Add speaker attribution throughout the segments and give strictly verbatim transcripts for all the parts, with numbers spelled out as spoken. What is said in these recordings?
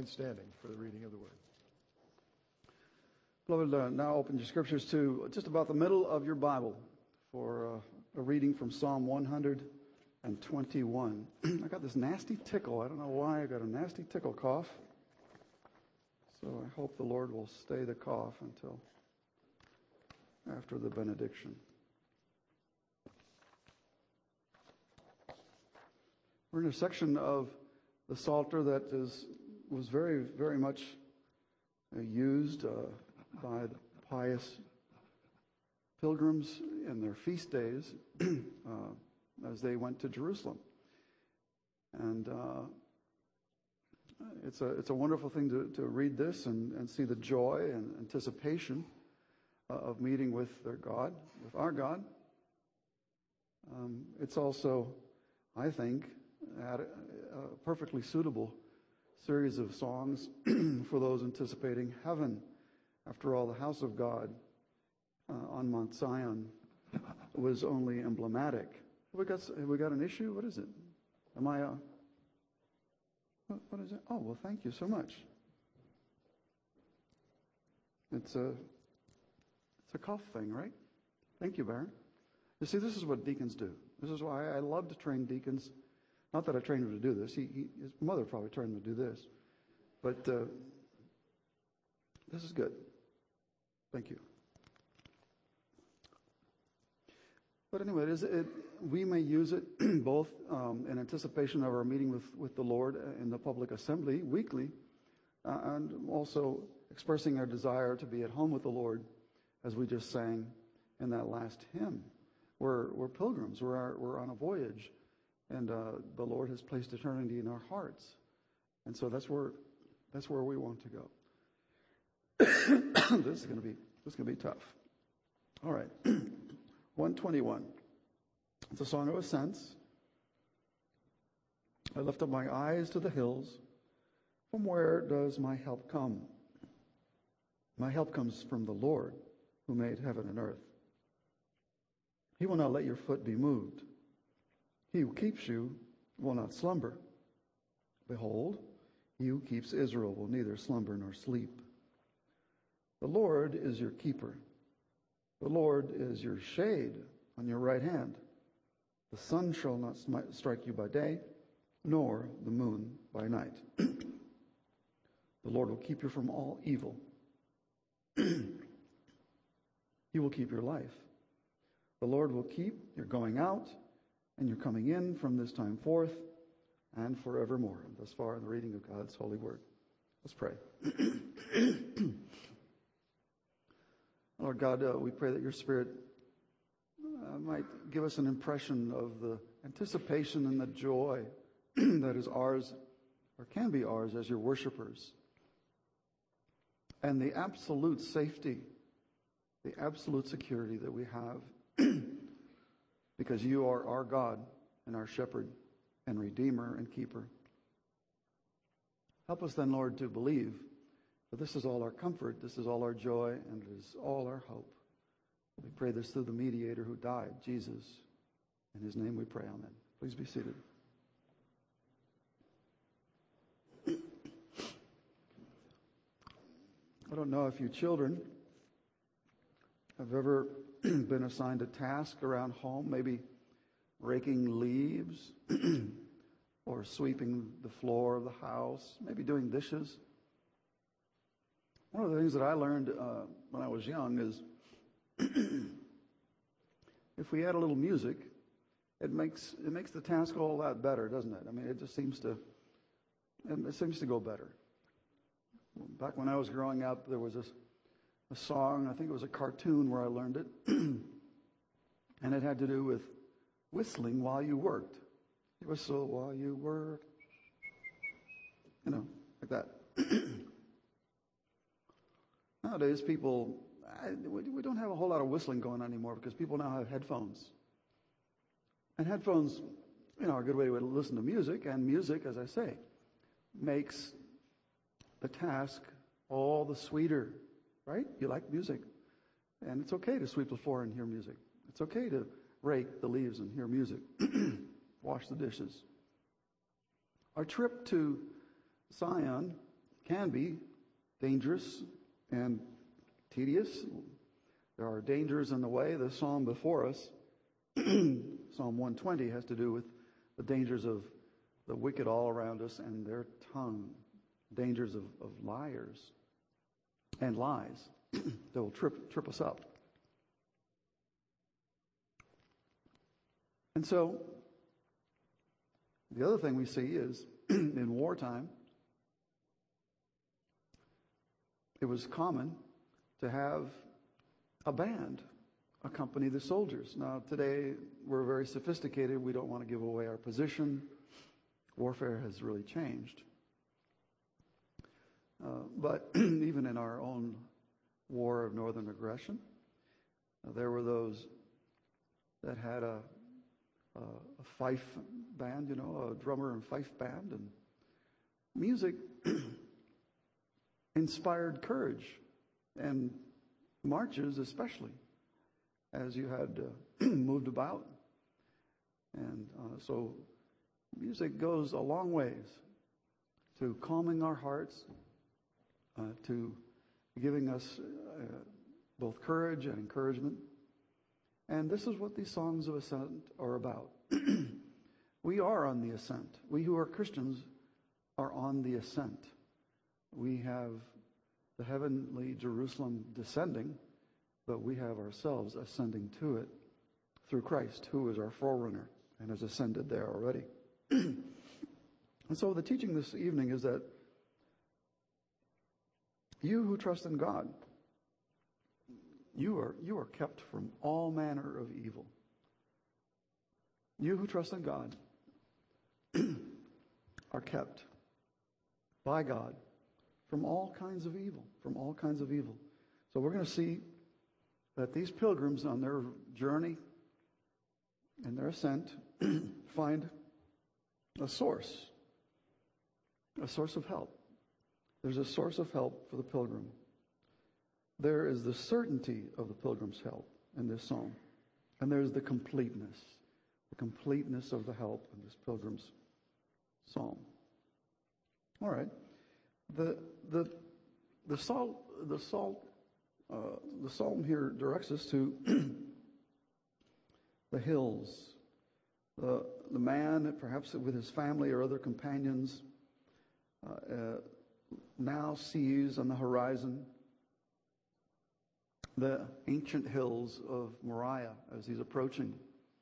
Speaker 1: standing for the reading of the word.
Speaker 2: Beloved, uh, now open your scriptures to just about the middle of your Bible for uh, a reading from Psalm one hundred twenty-one. I got this nasty tickle. I don't know why I got a nasty tickle cough. So I hope the Lord will stay the cough until after the benediction. We're in a section of the Psalter that is was very, very much uh, used uh, by the pious pilgrims in their feast days uh, as they went to Jerusalem. And uh, it's a it's a wonderful thing to, to read this and, and see the joy and anticipation uh, of meeting with their God, with our God. Um, it's also, I think, a, a perfectly suitable series of songs for those anticipating heaven. After all, the house of God uh, on Mount Zion was only emblematic. Have we got, have we got an issue? What is it? Am I, uh, what, what is it? Oh, well, thank you so much. It's a, it's a cough thing, right? Thank you, Baron. You see, this is what deacons do. This is why I love to train deacons. Not that I trained him to do this. He, he, his mother probably trained him to do this. But uh, this is good. Thank you. But anyway, it is, it, we may use it both um, in anticipation of our meeting with, with the Lord in the public assembly weekly, uh, and also expressing our desire to be at home with the Lord, as we just sang in that last hymn. We're, we're pilgrims. We're, we're on a voyage. And uh, the Lord has placed eternity in our hearts. And so that's where that's where we want to go. This is going to be this is going to be tough. All right. one twenty-one. It's a song of ascents. I lift up my eyes to the hills. From where does my help come? My help comes from the Lord who made heaven and earth. He will not let your foot be moved. He who keeps you will not slumber. Behold, he who keeps Israel will neither slumber nor sleep. The Lord is your keeper. The Lord is your shade on your right hand. The sun shall not strike you by day, nor the moon by night. The Lord will keep you from all evil. He will keep your life. The Lord will keep your going out and you're coming in from this time forth and forevermore. Thus far in the reading of God's holy word. Let's pray. Lord God, uh, we pray that your Spirit uh, might give us an impression of the anticipation and the joy that is ours, or can be ours as your worshipers, and the absolute safety, the absolute security that we have because you are our God and our shepherd and redeemer and keeper. Help us then, Lord, to believe that this is all our comfort, this is all our joy, and it is all our hope. We pray this through the mediator who died, Jesus. In his name we pray, amen. Please be seated. I don't know if you children have ever been assigned a task around home, maybe raking leaves or sweeping the floor of the house, maybe doing dishes. One of the things that I learned uh, when I was young is if we add a little music, it makes it makes the task all that better, doesn't it? I mean, it just seems to it seems to go better. Back when I was growing up, there was a, a song, I think it was a cartoon where I learned it, and it had to do with whistling while you worked. You whistle while you work, you know, like that. Nowadays, people, I, we don't have a whole lot of whistling going on anymore because people now have headphones. And headphones, you know, are a good way to listen to music, and music, as I say, makes the task all the sweeter, right? You like music. And it's okay to sweep the floor and hear music. It's okay to rake the leaves and hear music. Wash the dishes. Our trip to Zion can be dangerous and tedious. There are dangers in the way. The psalm before us, Psalm one twenty, has to do with the dangers of the wicked all around us and their tongue, dangers of, of liars and lies that will trip trip us up. And so, the other thing we see is in wartime, it was common to have a band accompany the soldiers. Now, today, we're very sophisticated. We don't want to give away our position. Warfare has really changed. Uh, but even in our own war of northern aggression, uh, there were those that had a, a, a fife band, you know, a drummer and fife band. And music inspired courage, and marches especially, as you had uh, moved about. And uh, so music goes a long ways to calming our hearts, uh, to giving us uh, both courage and encouragement. And this is what these songs of ascent are about. We are on the ascent. We who are Christians are on the ascent. We have the heavenly Jerusalem descending, but we have ourselves ascending to it through Christ, who is our forerunner and has ascended there already. And so the teaching this evening is that you who trust in God, you are, you are kept from all manner of evil. You who trust in God are kept by God from all kinds of evil, from all kinds of evil. So we're going to see that these pilgrims on their journey and their ascent find a source, a source of help. There's a source of help for the pilgrim. There is the certainty of the pilgrim's help in this psalm. And there's the completeness, the completeness of the help in this pilgrim's psalm. All right. The the the salt the salt uh, the psalm here directs us to the hills. The the man, perhaps with his family or other companions, uh, uh, now sees on the horizon the ancient hills of Moriah as he's approaching,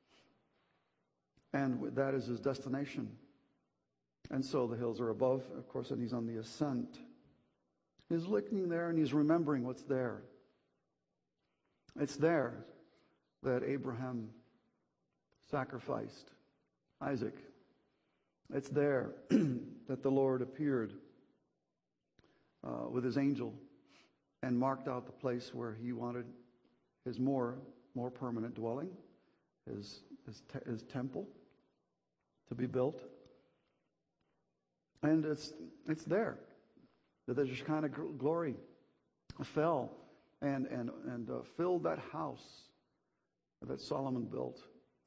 Speaker 2: and that is his destination. And so the hills are above, of course, and he's on the ascent. He's looking there and he's remembering what's there. It's there that Abraham sacrificed Isaac. It's there that the Lord appeared uh, with his angel and marked out the place where he wanted his more, more permanent dwelling, his, his, te- his temple to be built. And it's it's there that the Shekinah glory fell and and and uh, filled that house that Solomon built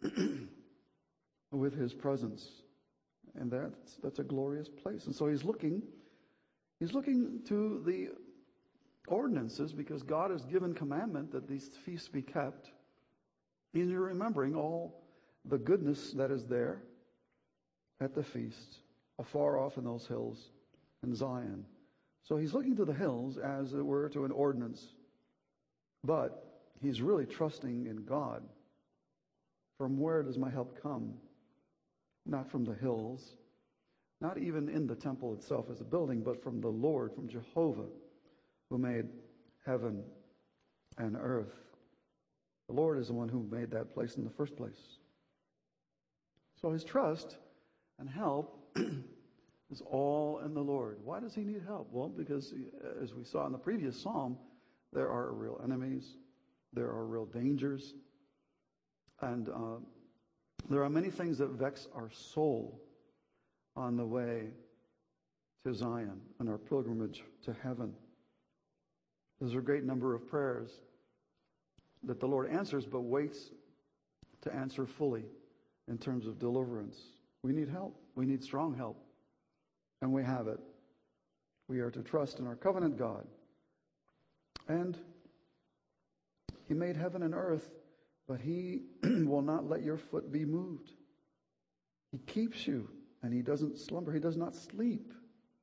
Speaker 2: with his presence, and that's that's a glorious place. And so he's looking, he's looking to the ordinances, because God has given commandment that these feasts be kept. He's remembering all the goodness that is there at the feast, afar off in those hills in Zion. So he's looking to the hills as it were to an ordinance, but he's really trusting in God. From where does my help come? Not from the hills, not even in the temple itself as a building, but from the Lord, from Jehovah, who made heaven and earth. The Lord is the one who made that place in the first place. So his trust and help is all in the Lord. Why does he need help? Well, because as we saw in the previous psalm, there are real enemies, there are real dangers, and uh, there are many things that vex our soul on the way to Zion, on our pilgrimage to heaven. There's a great number of prayers that the Lord answers, but waits to answer fully in terms of deliverance. We need help. We need strong help. And we have it. We are to trust in our covenant God. And He made heaven and earth, but He will not let your foot be moved. He keeps you, and He doesn't slumber. He does not sleep.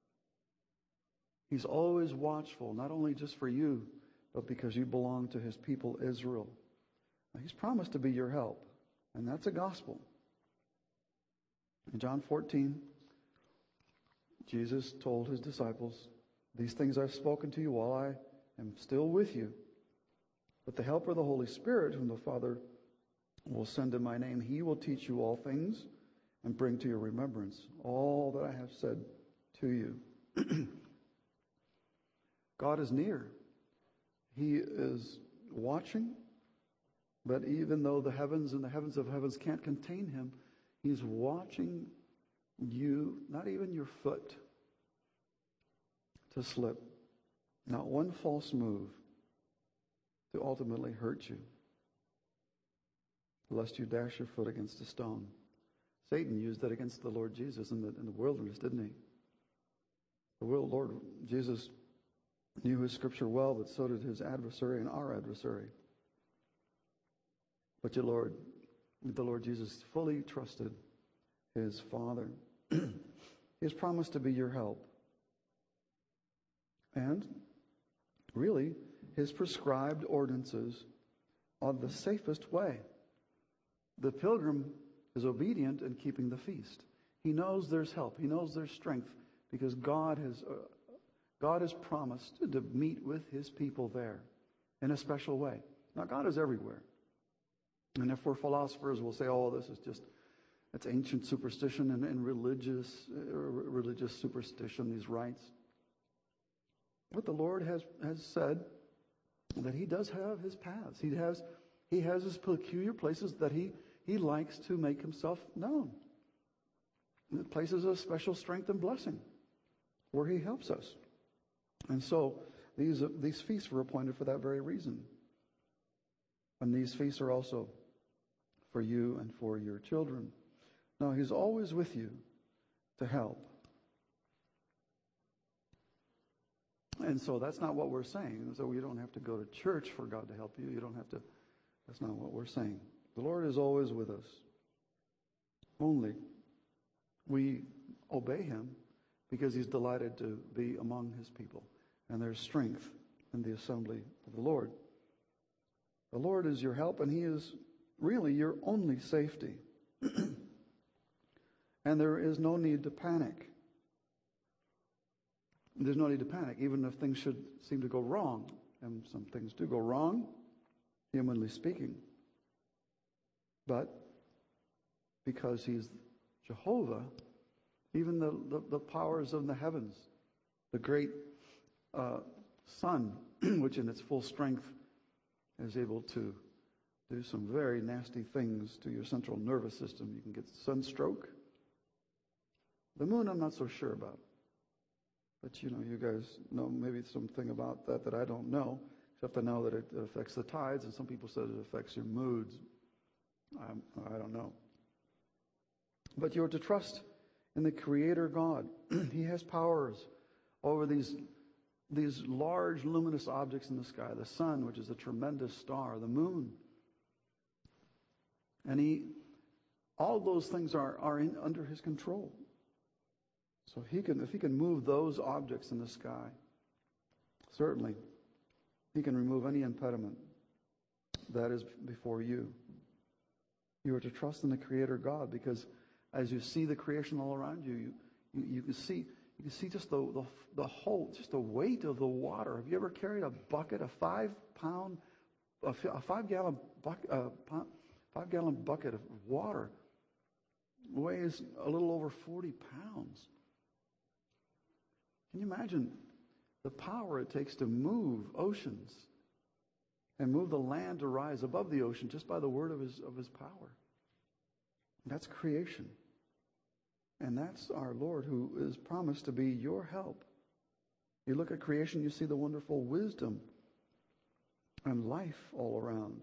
Speaker 2: He's always watchful, not only just for you, but because you belong to His people Israel. Now, He's promised to be your help, and that's a gospel. In John fourteen, Jesus told His disciples, "These things I've spoken to you while I am still with you. But the Helper, the Holy Spirit, whom the Father will send in my name, He will teach you all things and bring to your remembrance all that I have said to you." God is near. He is watching. But even though the heavens and the heavens of heavens can't contain Him, He's watching you, not even your foot, to slip. Not one false move to ultimately hurt you, lest you dash your foot against a stone. Satan used that against the Lord Jesus in the, in the wilderness, didn't he? The Lord Jesus knew His Scripture well, but so did His adversary and our adversary. But your Lord, the Lord Jesus fully trusted His Father. He has promised to be your help. And really, His prescribed ordinances are the safest way. The pilgrim is obedient in keeping the feast. He knows there's help. He knows there's strength because God has uh, God has promised to meet with His people there in a special way. Now, God is everywhere. And if we're philosophers, we'll say, oh, this is just, it's ancient superstition and, and religious, uh, religious superstition, these rites. But the Lord has, has said that He does have His paths. He has, he has His peculiar places that He, he likes to make Himself known. Places of special strength and blessing where He helps us. And so these, uh, these feasts were appointed for that very reason. And these feasts are also for you and for your children. Now, He's always with you to help. And so that's not what we're saying. So you don't have to go to church for God to help you. You don't have to. That's not what we're saying. The Lord is always with us. Only we obey Him because He's delighted to be among His people. And there's strength in the assembly of the Lord. The Lord is your help, and He is really your only safety. And there is no need to panic. There's no need to panic, even if things should seem to go wrong. And some things do go wrong, humanly speaking. But because He's Jehovah, even the, the, the powers of the heavens, the great uh, sun, which in its full strength is able to do some very nasty things to your central nervous system. You can get sunstroke. The moon, I'm not so sure about. But, you know, you guys know maybe something about that that I don't know, except I know that it affects the tides, and some people said it affects your moods. I'm, I don't know. But you're to trust in the Creator God. He has powers over these, these large luminous objects in the sky, the sun, which is a tremendous star, the moon. And he, all those things are, are in, under His control. So he can, if He can move those objects in the sky, certainly He can remove any impediment that is before you. You are to trust in the Creator God, because as you see the creation all around you, you, you, you can see you can see just the, the the whole, just the weight of the water. Have you ever carried a bucket, a five pound, a, a five gallon bucket, a five gallon bucket of water? Weighs a little over forty pounds. Can you imagine the power it takes to move oceans and move the land to rise above the ocean just by the word of his, of his power? That's creation. And that's our Lord, who is promised to be your help. You look at creation, you see the wonderful wisdom and life all around.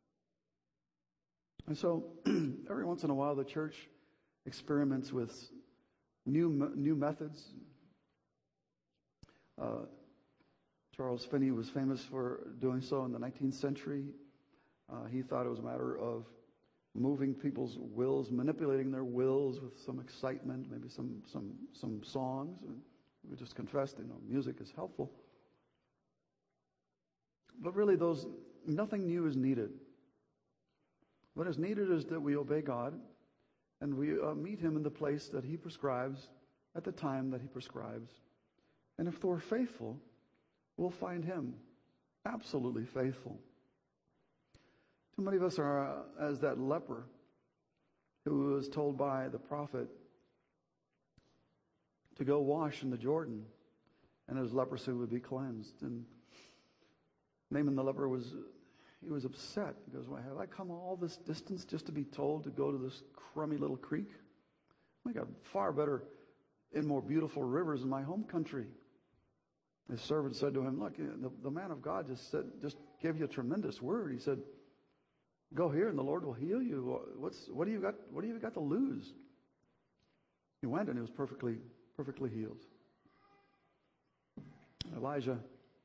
Speaker 2: And so every once in a while the church experiments with new new methods. Uh, Charles Finney was famous for doing so in the nineteenth century. Uh, he thought it was a matter of moving people's wills, manipulating their wills with some excitement, maybe some some some songs. And we just confessed, you know, music is helpful. But really, those nothing new is needed. What is needed is that we obey God and we uh, meet Him in the place that He prescribes at the time that He prescribes. And if we're faithful, we'll find Him absolutely faithful. Too many of us are uh, as that leper who was told by the prophet to go wash in the Jordan and his leprosy would be cleansed. And Naaman the leper was, he was upset. He goes, "Why have I come all this distance just to be told to go to this crummy little creek? I got far better and more beautiful rivers in my home country." His servant said to him, "Look, the, the man of God just said, just gave you a tremendous word. He said, go here and the Lord will heal you. What's, what do you got, what do you got to lose?" He went and he was perfectly, perfectly healed. Elijah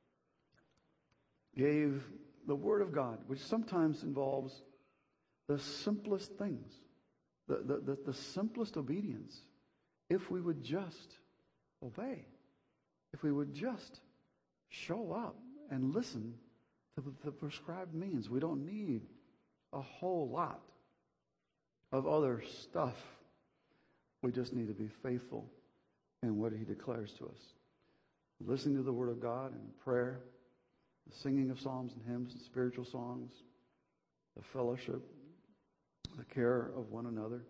Speaker 2: gave the word of God, which sometimes involves the simplest things, the, the, the, the simplest obedience, if we would just obey, if we would just show up and listen to the, the prescribed means. We don't need a whole lot of other stuff. We just need to be faithful in what He declares to us. Listening to the Word of God and prayer, the singing of psalms and hymns and spiritual songs, the fellowship, the care of one another.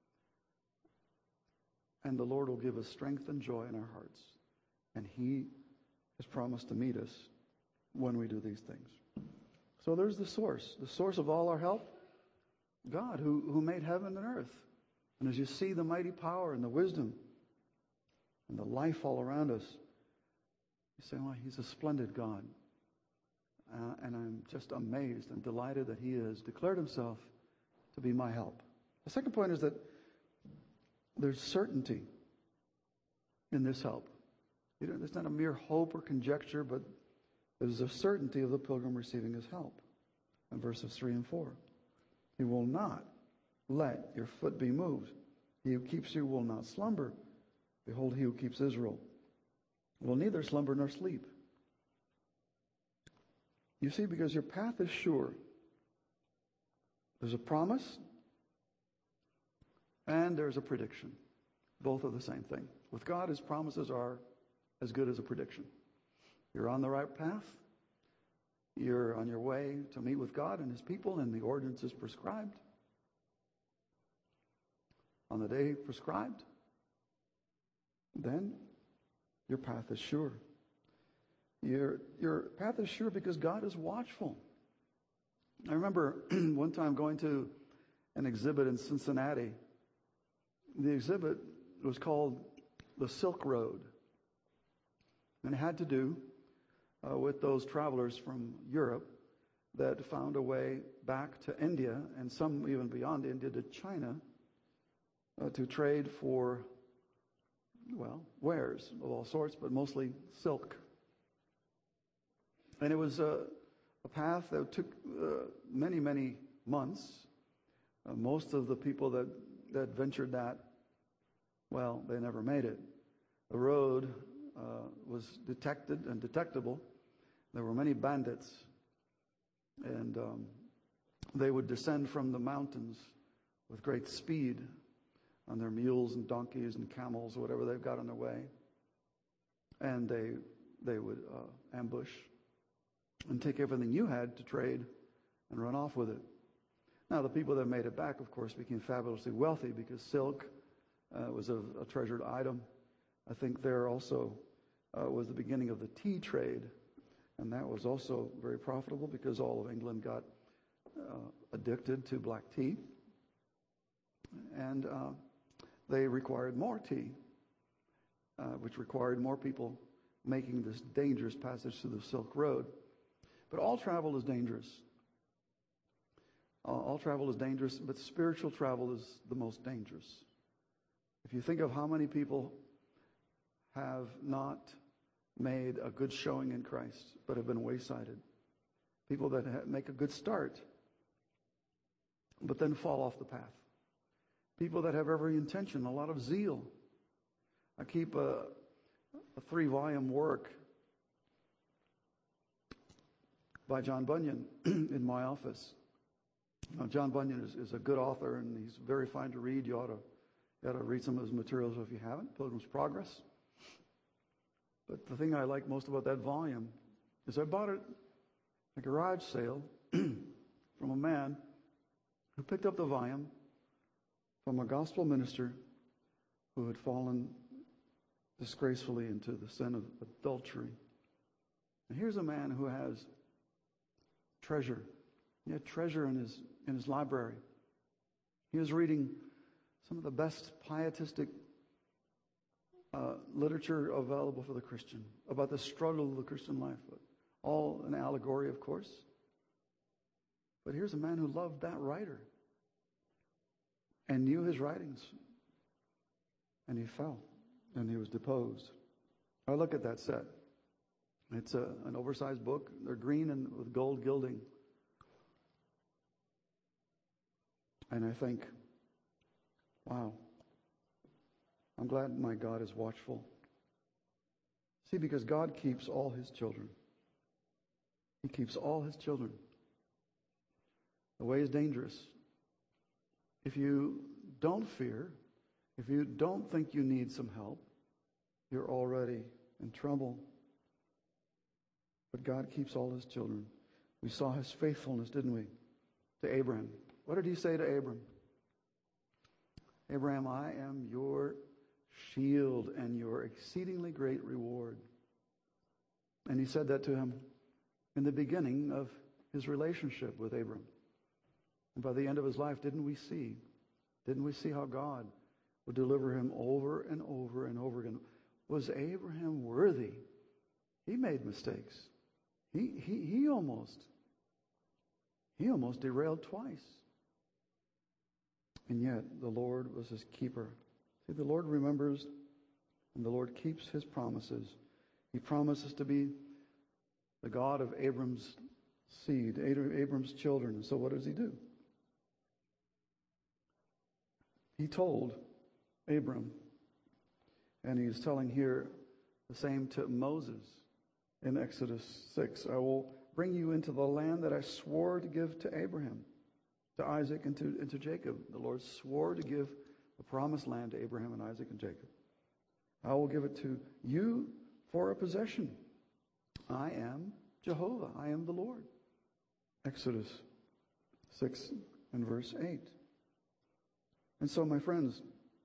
Speaker 2: And the Lord will give us strength and joy in our hearts. And He has promised to meet us when we do these things. So there's the source, the source of all our help, God, who, who made heaven and earth. And as you see the mighty power and the wisdom and the life all around us, you say, well, He's a splendid God. Uh, and I'm just amazed and delighted that He has declared Himself to be my help. The second point is that there's certainty in this help. You know, it's not a mere hope or conjecture, but there's a certainty of the pilgrim receiving his help. In verses three and four. He will not let your foot be moved. He who keeps you will not slumber. Behold, He who keeps Israel will neither slumber nor sleep. You see, because your path is sure. There's a promise and there's a prediction. Both are the same thing. With God, His promises are as good as a prediction. You're on the right path. You're on your way to meet with God and His people and the ordinances prescribed. On the day prescribed, then your path is sure. Your, your path is sure because God is watchful. I remember one time going to an exhibit in Cincinnati. The exhibit was called the Silk Road. And it had to do uh, with those travelers from Europe that found a way back to India, and some even beyond India to China, uh, to trade for, well, wares of all sorts, but mostly silk. And it was a, a path that took uh, many, many months. Uh, most of the people that, that ventured that, well, they never made it. The road uh, was detected and detectable. There were many bandits, and um, they would descend from the mountains with great speed on their mules and donkeys and camels, whatever they've got on their way. And they, they would uh, ambush and take everything you had to trade and run off with it. Now, the people that made it back, of course, became fabulously wealthy because silk uh, was a, a treasured item. I think there also uh, was the beginning of the tea trade, and that was also very profitable because all of England got uh, addicted to black tea, and uh, they required more tea, uh, which required more people making this dangerous passage through the Silk Road. But all travel is dangerous. Uh, all travel is dangerous, but spiritual travel is the most dangerous. If you think of how many people have not made a good showing in Christ but have been waysided. People that ha- make a good start but then fall off the path. People that have every intention, a lot of zeal. I keep a, a three-volume work by John Bunyan in my office. Now, John Bunyan is, is a good author, and he's very fine to read. You ought to, you ought to read some of his materials if you haven't. Pilgrim's Progress. But the thing I like most about that volume is I bought it at a garage sale from a man who picked up the volume from a gospel minister who had fallen disgracefully into the sin of adultery. And here's a man who has treasure. He had treasure in his in his library. He was reading some of the best pietistic uh, literature available for the Christian about the struggle of the Christian life. All an allegory, of course. But here's a man who loved that writer and knew his writings. And he fell, and he was deposed. I look at that set. It's a, an oversized book. They're green and with gold gilding. And I think, wow, I'm glad my God is watchful. See, because God keeps all his children. He keeps all his children. The way is dangerous. If you don't fear, if you don't think you need some help, you're already in trouble. But God keeps all his children. We saw his faithfulness, didn't we, to Abraham. What did he say to Abram? Abraham, I am your shield and your exceedingly great reward. And he said that to him in the beginning of his relationship with Abram. And by the end of his life, didn't we see? Didn't we see how God would deliver him over and over and over again? Was Abraham worthy? He made mistakes. He he he almost he almost derailed twice. And yet the Lord was his keeper. See, the Lord remembers and the Lord keeps his promises. He promises to be the God of Abram's seed, Abram's children. And so what does he do? He told Abram, and he's telling here the same to Moses in Exodus six. I will bring you into the land that I swore to give to Abraham, to Isaac, and to, and to Jacob. The Lord swore to give the promised land to Abraham and Isaac and Jacob. I will give it to you for a possession. I am Jehovah. I am the Lord. Exodus six and verse eight. And so, my friends,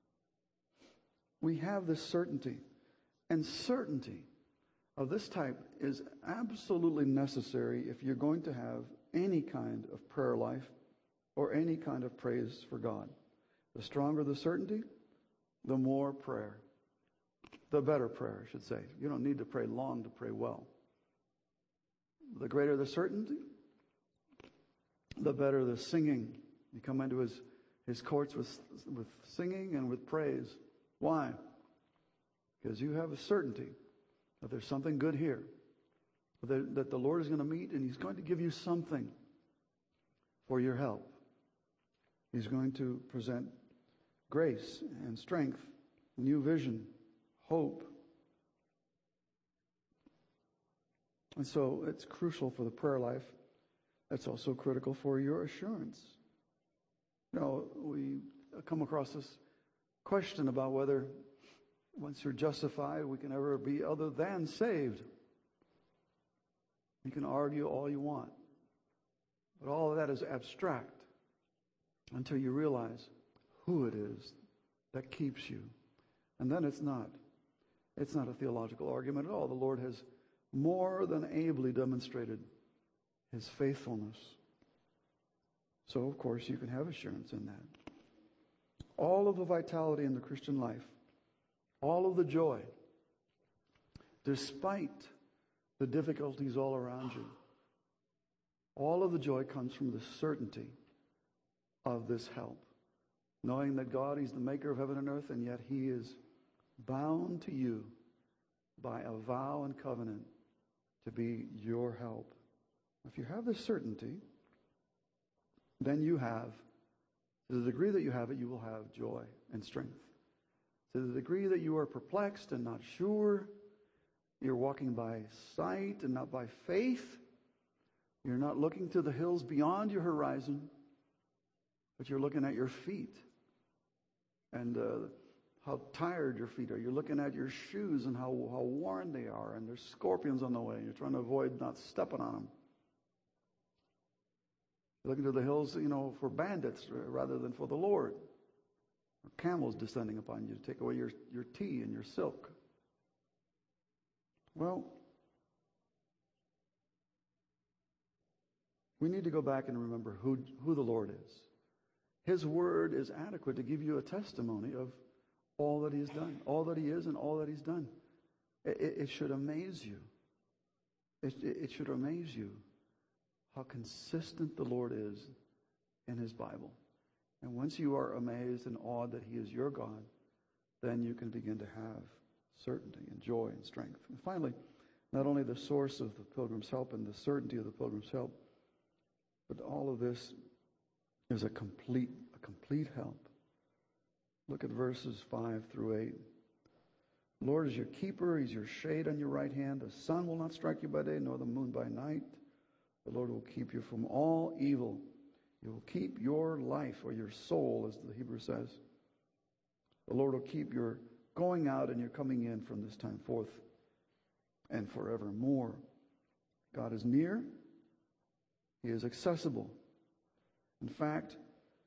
Speaker 2: we have this certainty. And certainty of this type is absolutely necessary if you're going to have any kind of prayer life or any kind of praise for God. The stronger the certainty, the more prayer. The better prayer, I should say. You don't need to pray long to pray well. The greater the certainty, the better the singing. You come into his, his courts with, with singing and with praise. Why? Because you have a certainty that there's something good here, that, that the Lord is going to meet, and he's going to give you something for your help. He's going to present grace and strength, new vision, hope. And so it's crucial for the prayer life. That's also critical for your assurance. You know, we come across this question about whether once you're justified, we can ever be other than saved. You can argue all you want. But all of that is abstract until you realize who it is that keeps you. And then it's not. It's not a theological argument at all. The Lord has more than ably demonstrated his faithfulness. So, of course, you can have assurance in that. All of the vitality in the Christian life, all of the joy, despite the difficulties all around you, all of the joy comes from the certainty of this help. Knowing that God, he's the maker of heaven and earth, and yet he is bound to you, by a vow and covenant to be your help. If you have this certainty, then you have, to the degree that you have it, you will have joy and strength. To the degree that you are perplexed and not sure, you're walking by sight and not by faith, you're not looking to the hills beyond your horizon, but you're looking at your feet and uh, how tired your feet are. You're looking at your shoes and how, how worn they are, and there's scorpions on the way. You're trying to avoid not stepping on them. You're looking to the hills, you know, for bandits rather than for the Lord. Or camels descending upon you to take away your, your tea and your silk. Well, we need to go back and remember who, who the Lord is. His word is adequate to give you a testimony of all that He has done, all that He is and all that He's done. It, it, it should amaze you. It, it, it should amaze you how consistent the Lord is in His Bible. And once you are amazed and awed that He is your God, then you can begin to have certainty and joy and strength. And finally, not only the source of the pilgrim's help and the certainty of the pilgrim's help, but all of this is a complete, a complete help. Look at verses five through eight. The Lord is your keeper. He's your shade on your right hand. The sun will not strike you by day, nor the moon by night. The Lord will keep you from all evil. He will keep your life, or your soul, as the Hebrew says. The Lord will keep your going out and your coming in from this time forth and forevermore. God is near. He is accessible. In fact,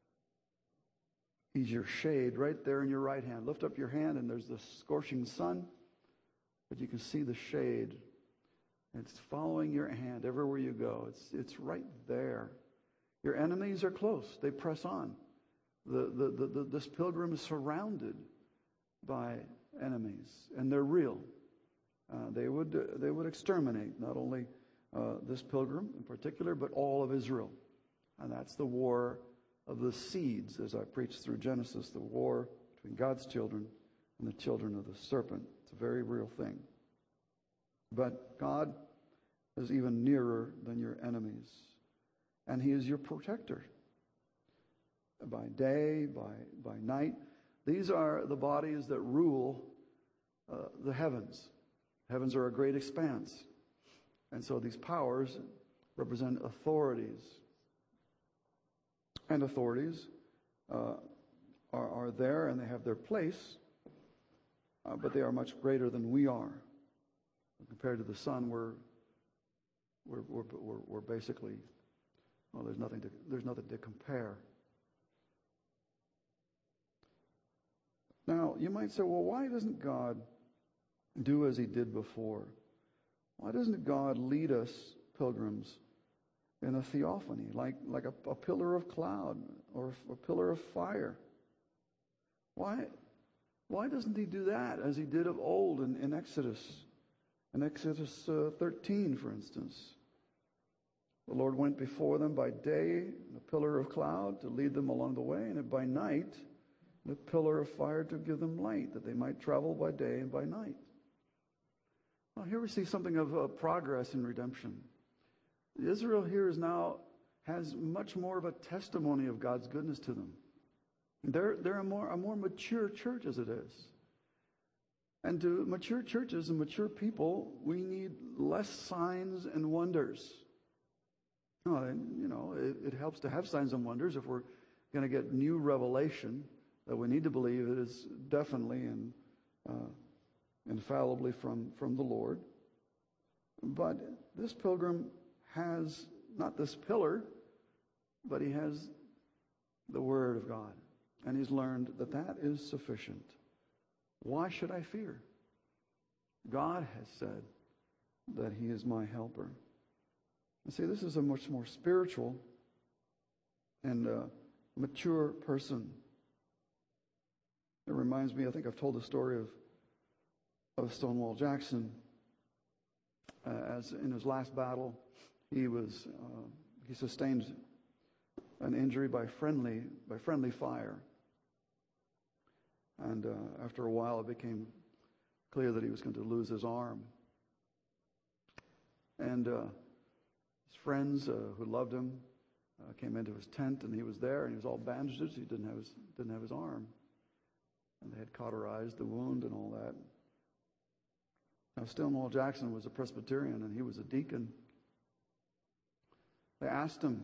Speaker 2: He's your shade right there in your right hand. Lift up your hand and there's the scorching sun, but you can see the shade. It's following your hand everywhere you go. It's, it's right there. Your enemies are close. They press on. The, the, the, the, this pilgrim is surrounded by enemies, and they're real. Uh, they would uh, they would exterminate not only uh, this pilgrim in particular, but all of Israel. And that's the war of the seeds, as I preached through Genesis, the war between God's children and the children of the serpent. It's a very real thing. But God is even nearer than your enemies. And He is your protector. By day, by, by night. These are the bodies that rule uh, the heavens. Heavens are a great expanse. And so these powers represent authorities. And authorities uh, are, are there and they have their place, uh, but they are much greater than we are. Compared to the sun, we're we're we're, we're, we're basically well. There's nothing to there's nothing to compare. Now you might say, well, why doesn't God do as He did before? Why doesn't God lead us pilgrims in a theophany, like, like a, a pillar of cloud or a pillar of fire? Why, why doesn't He do that as He did of old in, in Exodus? In Exodus uh, thirteen, for instance. The Lord went before them by day in a pillar of cloud to lead them along the way, and by night in a pillar of fire to give them light, that they might travel by day and by night. Well, here we see something of uh, progress in redemption. Israel here is now has much more of a testimony of God's goodness to them. They're, they're a, more, a more mature church as it is. And to mature churches and mature people, we need less signs and wonders. Oh, and, you know, it, it helps to have signs and wonders if we're going to get new revelation that we need to believe it is definitely and uh, infallibly from, from the Lord. But this pilgrim has not this pillar, but he has the Word of God. And he's learned that that is sufficient. Why should I fear? God has said that He is my helper. And see, this is a much more spiritual and uh, mature person. It reminds me, I think I've told the story of, of Stonewall Jackson. Uh, as in his last battle, he was uh, he sustained an injury by friendly by friendly fire, and uh, after a while, it became clear that he was going to lose his arm. And uh, his friends uh, who loved him uh, came into his tent, and he was there, and he was all bandaged. He didn't have his, didn't have his arm. And they had cauterized the wound and all that. Now, Stonewall Jackson was a Presbyterian, and he was a deacon. They asked him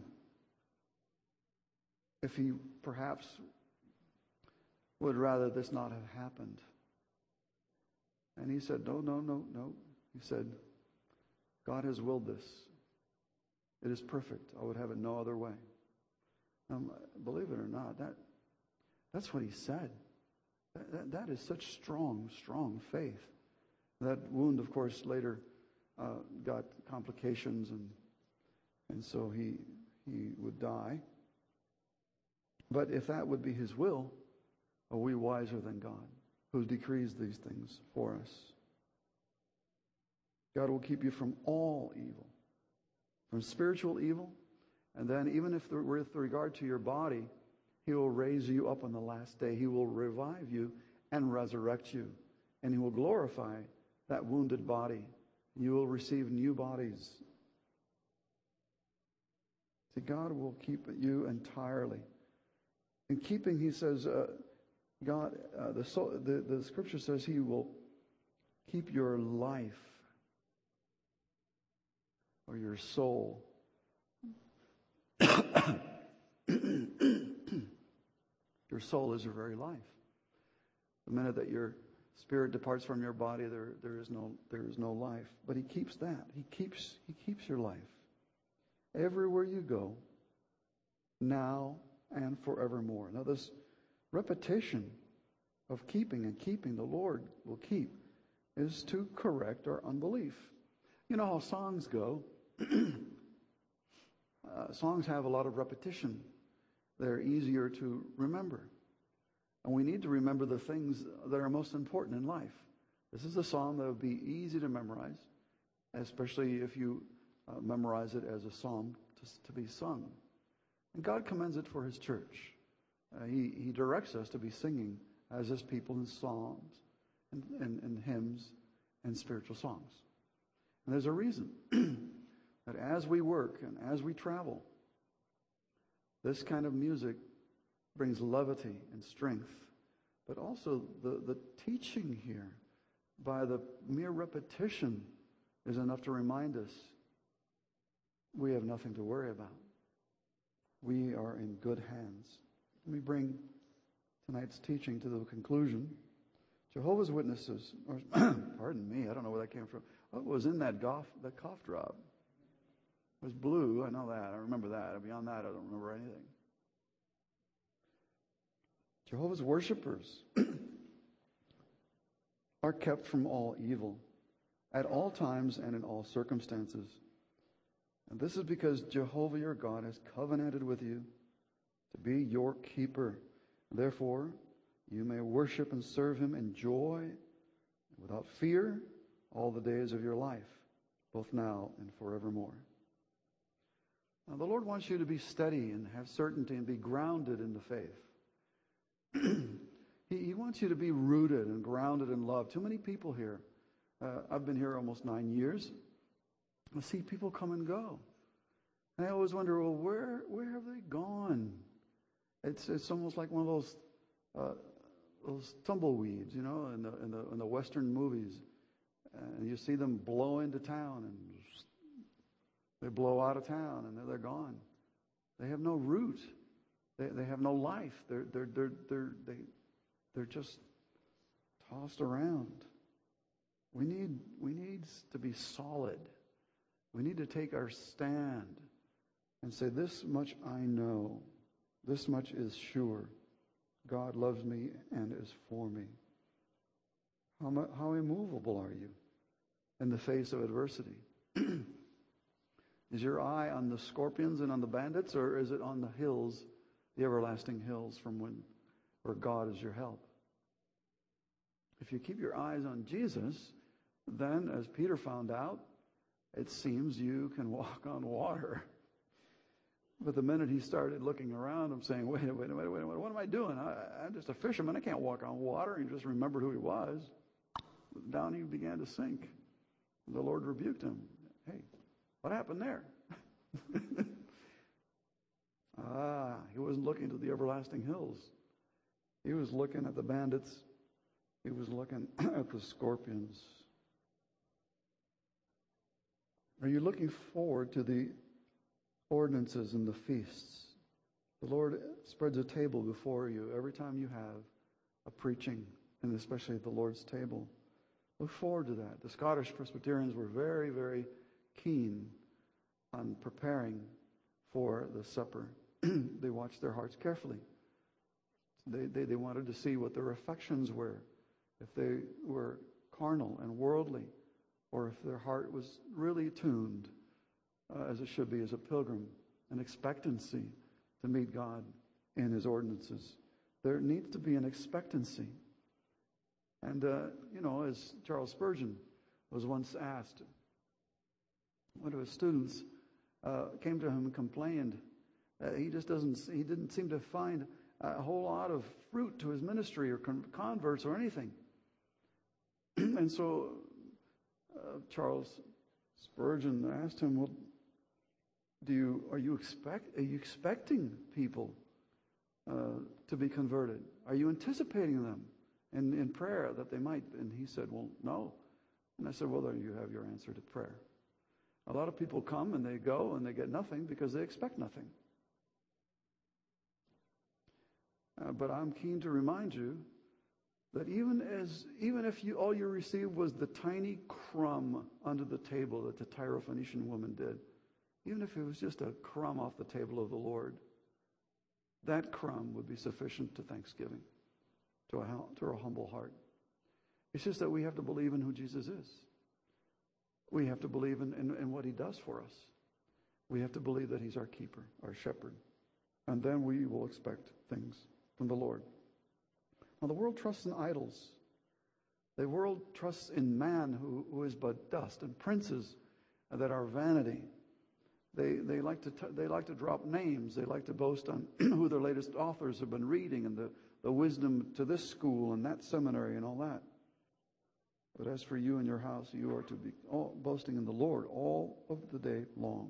Speaker 2: if he perhaps would rather this not have happened. And he said, no, no, no, no. He said, God has willed this. It is perfect. I would have it no other way. Um, believe it or not, that that's what he said. That, that, that is such strong, strong faith. That wound, of course, later uh, got complications, and and so he he would die. But if that would be his will, are we wiser than God, who decrees these things for us? God will keep you from all evil, from spiritual evil, and then even if with regard to your body, he will raise you up on the last day. He will revive you and resurrect you, and he will glorify that wounded body. You will receive new bodies. See, God will keep you entirely. In keeping, he says, uh, God, uh, the, soul, the the scripture says he will keep your life or your soul. Your soul is your very life. The minute that your spirit departs from your body, there there is no there is no life. But he keeps that. He keeps he keeps your life. Everywhere you go, now and forevermore. Now this repetition of keeping and keeping, the Lord will keep, is to correct our unbelief. You know how songs go. uh, songs have a lot of repetition. They're easier to remember. And we need to remember the things that are most important in life. This is a psalm that would be easy to memorize, especially if you uh, memorize it as a psalm to, to be sung. And God commends it for his church. Uh, he, he directs us to be singing as his people in psalms and, and, and hymns and spiritual songs. And there's a reason that as we work and as we travel, this kind of music brings levity and strength. But also the, the teaching here, by the mere repetition, is enough to remind us we have nothing to worry about. We are in good hands. Let me bring tonight's teaching to the conclusion. Jehovah's Witnesses, or pardon me, I don't know where that came from. What was in that cough, that cough drop? It was blue, I know that. I remember that. Beyond that, I don't remember anything. Jehovah's worshipers are kept from all evil at all times and in all circumstances. And this is because Jehovah your God has covenanted with you to be your keeper. Therefore, you may worship and serve him in joy, without fear, all the days of your life, both now and forevermore. Now, the Lord wants you to be steady and have certainty and be grounded in the faith. he, he wants you to be rooted and grounded in love. Too many people here. Uh, I've been here almost nine years. I see people come and go. And I always wonder, well, where where have they gone? It's it's almost like one of those uh, those tumbleweeds, you know, in the in the in the Western movies. And you see them blow into town, and they blow out of town, and then they're gone. They have no root. They they have no life. They're they're they're they're they they're just tossed around. We need we need to be solid. We need to take our stand and say, this much I know, this much is sure. God loves me and is for me. How, how immovable are you in the face of adversity? Is your eye on the scorpions and on the bandits, or is it on the hills, the everlasting hills from when, where God is your help? If you keep your eyes on Jesus, then, as Peter found out, it seems you can walk on water. But the minute he started looking around him saying, wait, wait, wait, wait, wait, what am I doing? I, I'm just a fisherman. I can't walk on water. He just remembered who he was. down he began to sink. The Lord rebuked him. Hey, what happened there? ah, he wasn't looking to the everlasting hills. He was looking at the bandits. He was looking at the scorpions. Are you looking forward to the ordinances and the feasts? The Lord spreads a table before you every time you have a preaching, and especially at the Lord's table. Look forward to that. The Scottish Presbyterians were very, very keen on preparing for the supper. They watched their hearts carefully. They, they, they wanted to see what their affections were, if they were carnal and worldly, or if their heart was really tuned, uh, as it should be, as a pilgrim, an expectancy to meet God in His ordinances. There needs to be an expectancy. And, uh, you know, as Charles Spurgeon was once asked, one of his students uh, came to him and complained that he just doesn't, he didn't seem to find a whole lot of fruit to his ministry or con- converts or anything. And so uh, Charles Spurgeon asked him, well, do you, are you expect, are you expecting people uh, to be converted? Are you anticipating them in, in prayer that they might? And he said, well, no. And I said, well, then you have your answer to prayer. A lot of people come and they go and they get nothing because they expect nothing. Uh, but I'm keen to remind you that even as even if you all you received was the tiny crumb under the table that the Tyrophoenician woman did, even if it was just a crumb off the table of the Lord, that crumb would be sufficient to thanksgiving, to a, to a humble heart. It's just that we have to believe in who Jesus is. We have to believe in, in, in what He does for us. We have to believe that He's our keeper, our shepherd. And then we will expect things from the Lord. Now, the world trusts in idols. The world trusts in man who, who is but dust, and princes that are vanity. They they like to t- they like to drop names. They like to boast on who their latest authors have been reading and the, the wisdom to this school and that seminary and all that. But as for you and your house, you are to be all, boasting in the Lord all of the day long.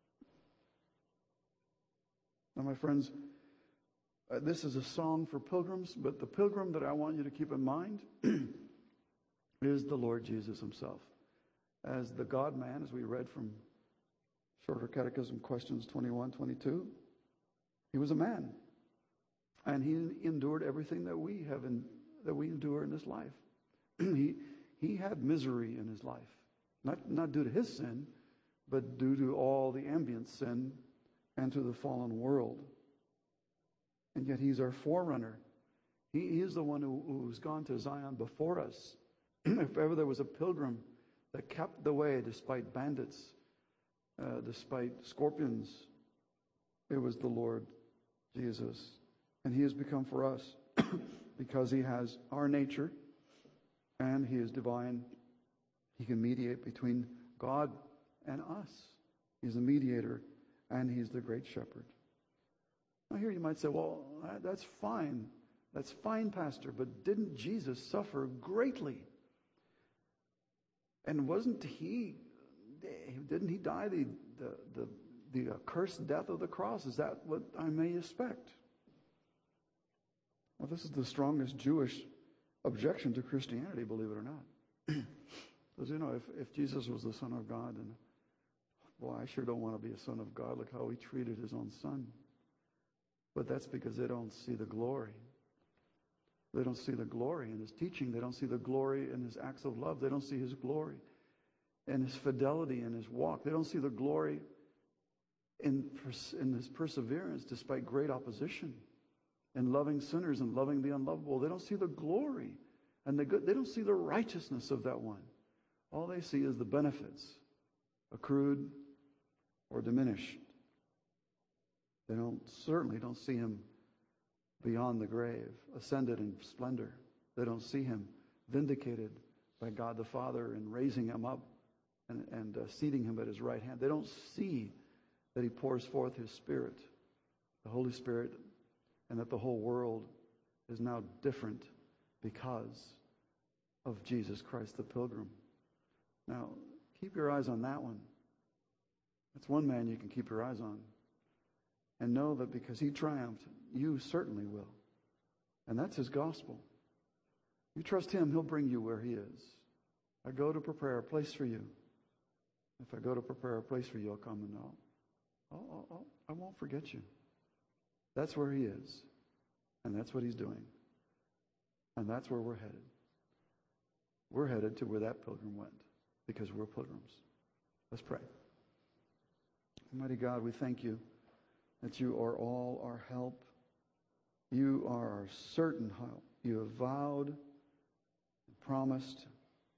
Speaker 2: Now, my friends, uh, this is a song for pilgrims, but the pilgrim that I want you to keep in mind is the Lord Jesus Himself. As the God-man, as we read from Shorter Catechism questions twenty-one, twenty-two, He was a man. And He endured everything that we have in, that we endure in this life. he He had misery in His life. Not, not due to His sin, but due to all the ambient sin and to the fallen world. And yet He's our forerunner. He, he is the one who, who's gone to Zion before us. If ever there was a pilgrim that kept the way despite bandits, uh, despite scorpions, it was the Lord Jesus. And He has become for us because He has our nature and He is divine. He can mediate between God and us. He's a mediator and He's the great shepherd. Now here you might say, well, that's fine. That's fine, Pastor, but didn't Jesus suffer greatly? And wasn't He, didn't He die the, the, the, the accursed death of the cross? Is that what I may expect? Well, this is the strongest Jewish objection to Christianity, believe it or not. Because, you know, if, if Jesus was the Son of God, then, boy, I sure don't want to be a son of God. Look how He treated His own Son. But that's because they don't see the glory. They don't see the glory in His teaching. They don't see the glory in His acts of love. They don't see His glory in His fidelity in His walk. They don't see the glory in, in His perseverance despite great opposition, in loving sinners and loving the unlovable. They don't see the glory and the good. They don't see the righteousness of that one. All they see is the benefits, accrued or diminished. They don't certainly don't see Him beyond the grave, ascended in splendor. They don't see Him vindicated by God the Father and raising Him up and, and uh, seating Him at His right hand. They don't see that He pours forth His Spirit, the Holy Spirit, and that the whole world is now different because of Jesus Christ the pilgrim. Now, keep your eyes on that one. That's one man you can keep your eyes on. And know that because he triumphed, you certainly will. And that's his gospel. You trust him, he'll bring you where he is. I go to prepare a place for you. If I go to prepare a place for you, I'll come and I'll, I'll, I'll, I'll, I won't forget you. That's where he is. And that's what he's doing. And that's where we're headed. We're headed to where that pilgrim went because we're pilgrims. Let's pray. Almighty God, we thank you that you are all our help. You are our certain help. You have vowed and promised.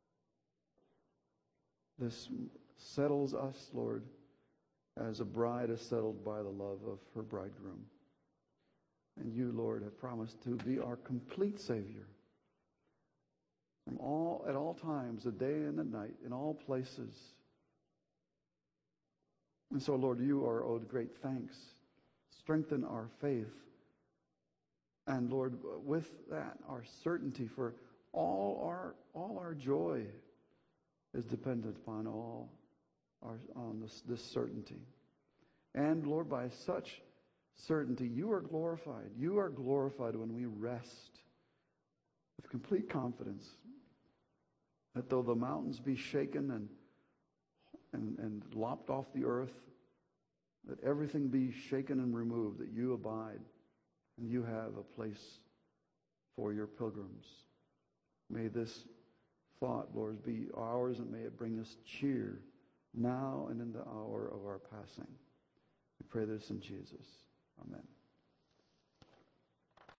Speaker 2: This settles us, Lord, as a bride is settled by the love of her bridegroom. And you, Lord, have promised to be our complete Savior. From all, at all times, the day and the night, in all places. And so, Lord, you are owed great thanks. Strengthen our faith. And Lord, with that, our certainty for all our all our joy is dependent upon all our on this, this certainty. And Lord, by such certainty, you are glorified. You are glorified when we rest with complete confidence that though the mountains be shaken and and, and lopped off the earth, that everything be shaken and removed, that you abide and you have a place for your pilgrims. May this thought, Lord, be ours, and may it bring us cheer now and in the hour of our passing. We pray this in Jesus. Amen.